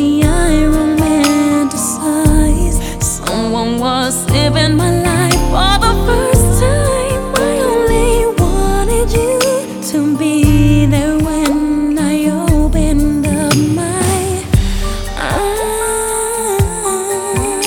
I romanticized. Someone was living my life for the first time. I only wanted you to be there when I opened up my eyes.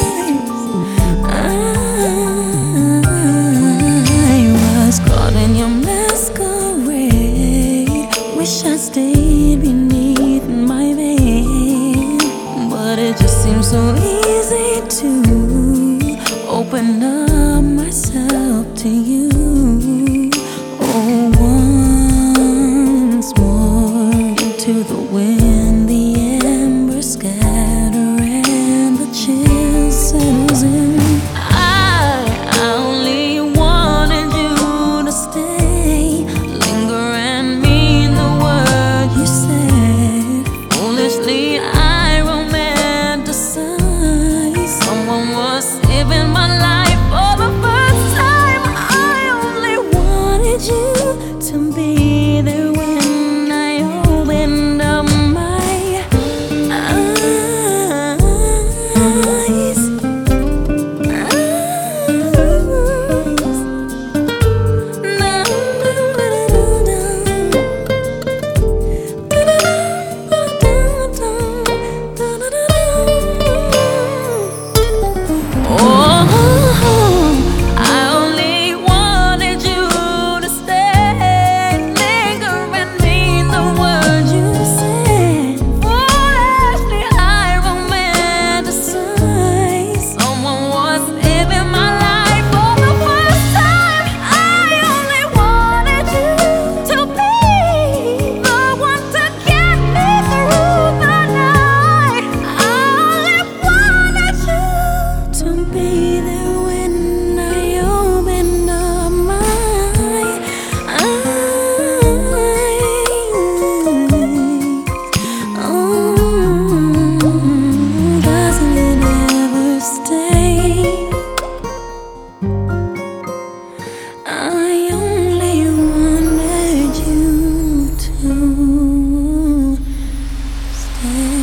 I was caught in your masquerade. Wish I stayed beneath my veil, but it just seems so easy to open up myself to you. Oh, once more into the wind, the embers scatter and the chill settles in. I only wanted you to stay, linger and mean the word you said. Foolishly I romanticized. Someone was living my life for the first time. I only wanted you to be there when I opened up my eyes. I only wanted you to stay.